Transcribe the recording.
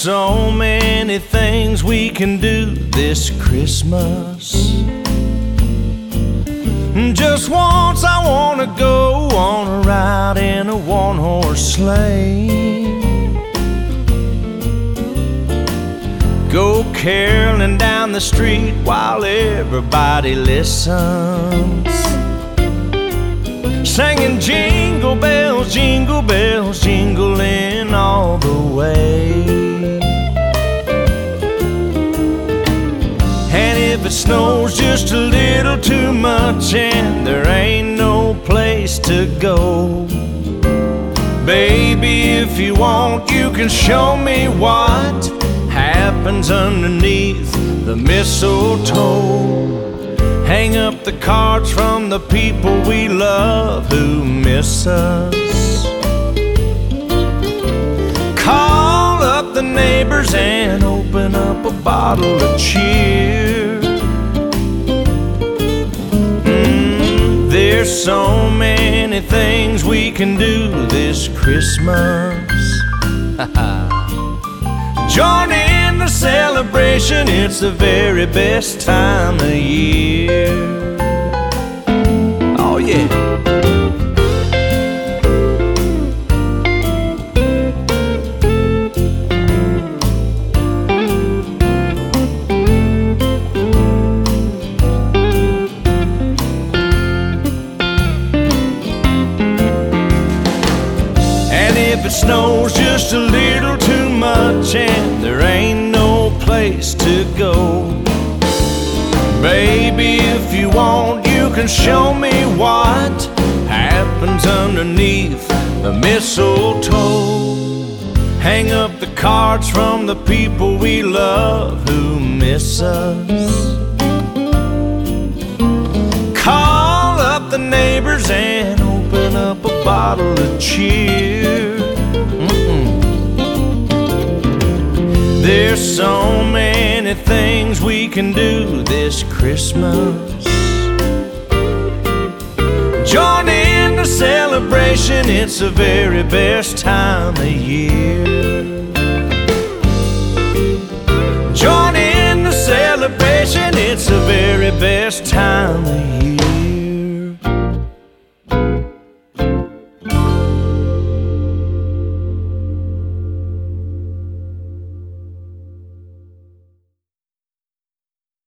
so many things we can do this Christmas. Just once I wanna go on a ride in a one-horse sleigh. Go caroling down the street while everybody listens, singing jingle bells, jingling all the way. And if it snows just a little too much and there ain't no place to go, baby, if you want, you can show me what happens underneath the mistletoe. Hang up the cards from the people we love who miss us. Call up the neighbors and open up a bottle of cheer. There's so many things we can do this Christmas. Join in the celebration, it's the very best time of year. Oh yeah. And if it snows just a little too much and there ain't no place to go, baby, if you want, you can show me what happens underneath the mistletoe. Hang up the cards from the people we love who miss us. Call up the neighbors and open up a bottle of cheer. There's so many things we can do this Christmas. Join in the celebration, it's the very best time of year. Join in the celebration, it's the very best time of year.